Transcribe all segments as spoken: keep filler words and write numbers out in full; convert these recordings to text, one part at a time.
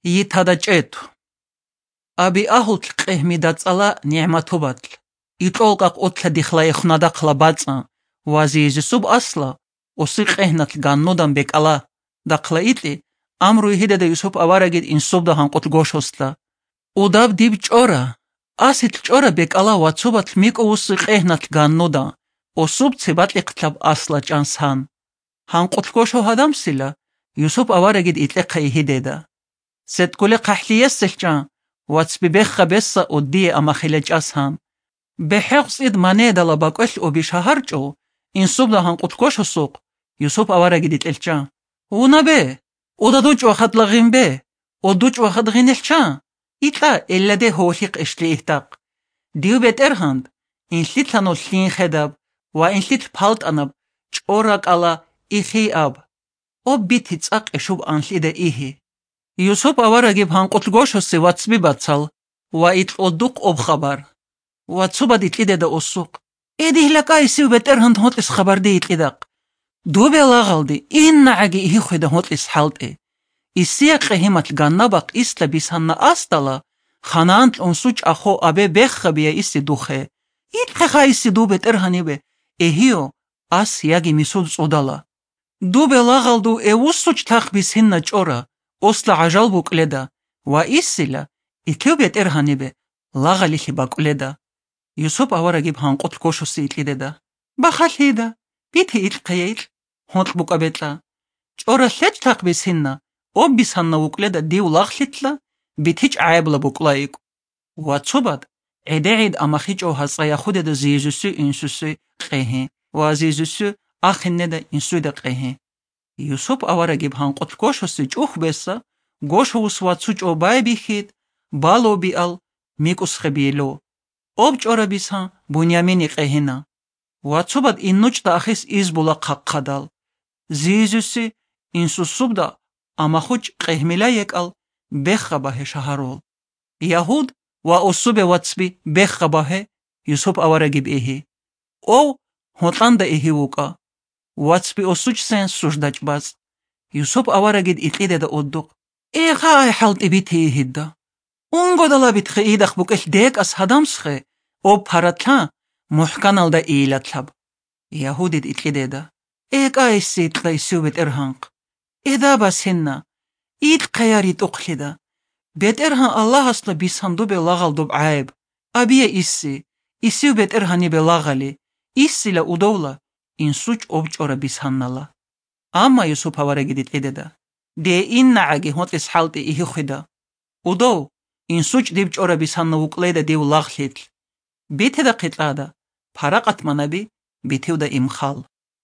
ითა და ჭეთუ. აბი აჰულთლ ყეჰმი დაწალა ნიዕმათობათლ. იტოლკაკ ოთლა დიხლა ეხნადახლა ბაწა. ვაზიეზესუბ ასლა. ოსი ყეჰნათლ განნოდან ბეკალა. დახლა იტლი. ამრუ იჰიდედა იუსუფ ავარაგით ინსუბდა ჰანყოთლ გოშოსლა. უდაბ დიბ ჭორა. ასითლ ჭორა ბეკალა ვაცობათლ მიკო უსი ყეჰნათლ განნოდა. ოსუბ ცებატლიqtlab ასლა ჭანსჰან. ჰანყოთლ გოშო ჰადამსილა. იუსუფ ავარაგით იტლეყა იჰიდედა. სეტკულე ყაჰლიესსელჭან. ვაცბი ბეხა ბესსა ოდიე ამახილე ჭასჰან. ბეჰეყს id მანედალა ბაკველ ობი შაჰარჭო. ინსუბდა ჰანყოთლ გოშოსუყ. იუსუფ ავარაგით იტელჭან. უნაბე. ოდადუჭ ვახადლაღინბე. ოდუჭ ვახადღინელჭან. იტლა ელლადე ჰოლიყ ეშლი იჰტაყ. დიუ ბეტერჰანდ. ინლითლანო ლინ ხედაბ. ვა ინლითლ ფალტანაბ. ჭორა კალა იჰიაბ. ობბითი წაყ ეშუბ ანლიდე იჰი. იუსუფ ავარაგიბ ჰანყოთლ გოშოსი ვაცბი ბაცალ. ვა იტლ ოდუყ ობხაბარ. ვაცუბად იტლიდედა ოსუყ. ედიჰლაკა ისიუ ბეტერჰანდ ჰოტლის ხაბარდი იტლიდაყ. დუბე ლაღალდი ინნაგი იხვედა ჰოტლის ჰალტე. ისია ყეჰიმათლ განნაბაყ ისლა ბისანნა ასტალა. ხანანტ ონსუჭ ახო აბე ბეხხაბია ისი დუხე. იტხეხა ისი დუ ბეტერჰანიბე. ეჰიო ას იაგი მისუდ წოდალა. დუბე ლაღალდუ ევუსუჭ თახბის ჰინნა ჭორა. ოსლა აჟალ ბუკლედა. ვა ისილა იტლიუ ბეტერჰანიბე. ლაღალიხი ბაკლედა. იუსუფ ავარაგიბ ჰანყოთლ გოშოსი იტლიდედა. ბახალიდა. ბითი იტყეილ. ჰონტლ ბუკაბეტლა. ჭორა ლეჭ თახბის ჰინნა. ობბის ჰანნა უკლედა დიუ ლაღლითლა. ბითიჭ აებლა ბუკლაიკ. ვაცობად ედეიდ ამახიჭო ჰასყაია ხუდედა ზიეზუსი ინსუსი ყეჰი. ვა ზიეზუსი ახინნედა ინსუიდა ყეჰი. იუსუფ ავარაგიბ ჰანყოთლ გოშოსი ჭუხბესა. გოშოუს ვაცუჭო ბაებიხით. ბალობიალ მიკუსხებიელო. ობ ჭორაბისან ბუნიამინი ყეჰინა. ვაცობად ინნუჭდა ახის იზბულა ყაყყადალ. ზიეზუსი ინსუსუბდა ამახუჭ ყეჰმილა ეკალ. ბეხაბაჰე შაჰაროლ. იაჰუდ ვა ოსუბე ვაცბი ბეხაბაჰე იუსუფ ავარაგიბ ეჰი. ოვ ჰოტლანდა ეჰი ვუკა. ვაცბი ოსუჭ სენ სუშდაჭბაც. იუსუფ ავარაგით იტლიდედა ოდუყ. ეხა ჰალტი ბითი იჰიდდა. უნგოდალაბითხე იდახ ბუკელ დეკას ჰადამსხე. ობ ფარათლა მუჰკანალდა იილათლაბ. იაჰუდით იტლიდედა. ეკა ისი იტლა ისიუ ბეტერჰანყ. ედაბას ჰინნა. იტყეარი ტუყლიდა. ბეტერჰან ალლაჰასლა ბისანდუბე ლაღალდუბ აებ. აბია ისი. ისიუ ბეტერჰანიბე ლაღალი. ისილა უდოვლა. ინსუჭ ობჭორა ბისანნალა. ამა იუსუფ ავარაგით იტლიდედა. დე ინნაგი ჰოტლის ჰალტი იხვიდა. უდოვ ინსუჭ დიბჭორა ბისანნა უკლედა დიუ ლაღლითლ. ბითედა ყიტლადა. ფარაყატმანაბი ბითევდა იმხალ.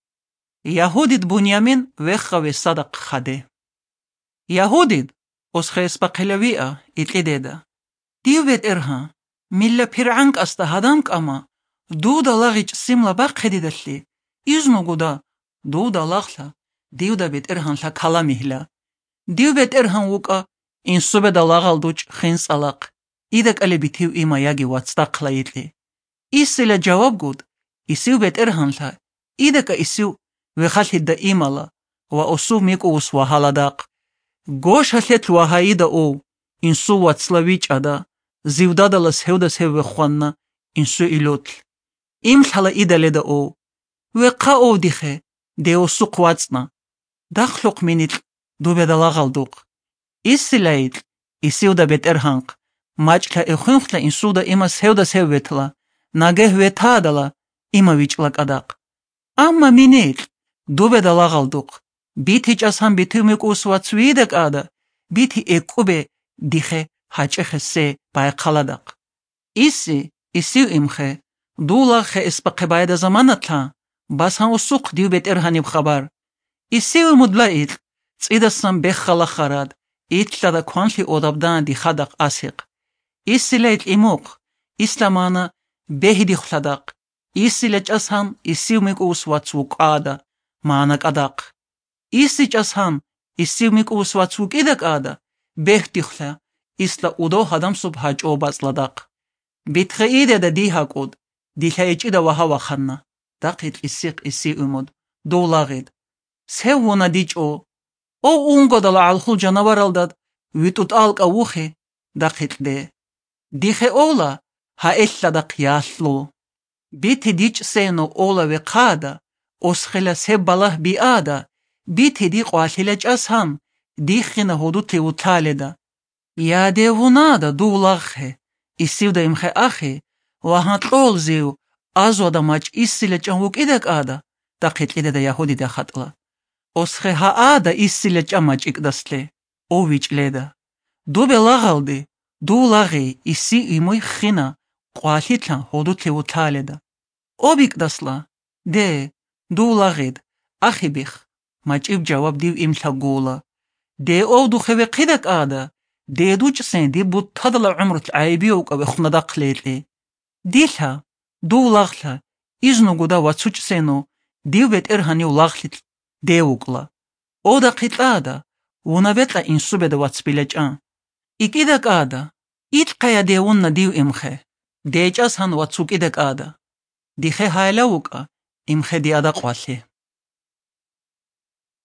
იაჰუდით ბუნიამინ ვეხავე სადაყ ხადე. იაჰუდით ოსხეს ბაყელავია იტლიდედა. დიუ ბეტერჰან მილლა ფირანკასტა ჰადამკამა. დუდა ლაღიჭ სიმლა ბაყედიდალლი. იზნოგუდა დუდა ლაღლა. დიუდა ბეტერჰანლა ქალამიჰლა. დიუ ბეტერჰან უკა ინსუბედა ლაღალდუჭ ხინსალაყ. იდა კალე ბითივ იმა იაგი ვაცდაყლა იტლი. ისილა ჯავაბგუდ ისიუ ბეტერჰანლა. იდაკა ისიუ ვეხალჰიდა იმალა. ვა ოსუ მიკუ ус ვაჰალადაყ. გოშა ლეთლ ვაჰაიდა ო. ინსუ ვაცლავიჭადა. ზივდადალა სევდა სევვეხვანნა. ინსუ ილოთლ. იმლჰალა იდალედა ო. ვეყა ოვდიხე. დე ოსუ ყვაცნა. დახლოყ მინიტლ დუბედა ლაღალდუყ. ისილაიტ ისიუდა ბეტერჰანყ. მაჭქა ეხუნხლა ინსუდა იმა სევდა სევვეთლა. ნაგეჰ ვეთადალა იმა ვიჭლაკადაყ. ამა მინიტლ დუბედა ლაღალდუყ. ბითი ჭასან ბითი მიკუს ვაცვიდა კადა. ბითი ეკუბე დიხე ჰაჭეხესე ბაეყალადაყ. ისი ისიუ იმხე. დულახე ესპაყებაედა ზამანათლა. ბასან ოსუყ დიუ ბეტერჰანიბ ხაბარ. ისიუ მუდლაიტ წიდასან ბეხალა ხარად. იტლადა ქონლი ოდაბდან დიხადაყ ასიყ. ისილაიტ იმუყ. ისლამანა ბეჰიდი ხლადაყ. ისილა ჭასან ისიუ მიკუს ვაცვუკადა. მანა კადაყ. ისი ჭასან ისიუ მიკუს ვაცვუკიდა კადა. ბეჰდი ხლა. ისლა უდო ჰადამსუბ ჰაჭო ბაცლადაყ. ბითხე იდედა დიჰაკუდ. დიხა ეჭიდა ვაჰავახანნა. დაყით ისიყ ისი უმოდ. დოლაღედ. სევუნა დიჭო. ო უნგოდალა ალხულ ჯანავარალდად. ويتوت آلك أوخي دقيت دي ديخي أولا ها إلا دق ياسلو بيتي ديج سينو أولا وقادا أسخلا سيباله بيآدا بيتي دي قواليلج أسهم ديخينا هدو تيوتاليدا يا ديونادا دولاخي إسيودا إمخي أخي وهان طول زيو أزودا ماج إسيلج أنوك إدك آدا دقيت إدا دا يهودي دا خطلا أسخي ها آدا إسيلج أماج إكدسلي أوويج ليدا دو بلاغالدي دو لاغي إسي إموي خينا قواليتلا هدو تيوتاليدا أو بيكدسلا دي دو لاغيد أخي بيخ ماج إب جواب ديو إمتا قولا دي أو دو خوي قيدك آدا دي دوج سين دي بود تدل عمرت عايبيوك أو إخنا دا قليتلي ديلها دو لاغلا إزنو قدا واتسوج سينو ديو بيت إرهاني ولاغلت ديوكلا أو دا قيت آدا ونا بيتلا إنسو بيدا واتسبيلج آن إك إدك آدا إيت قيا ديونا ديو إمخي ديج أسهان واتسوك إدك آدا ديخي هايلاوك إمخي دي آدا قوالي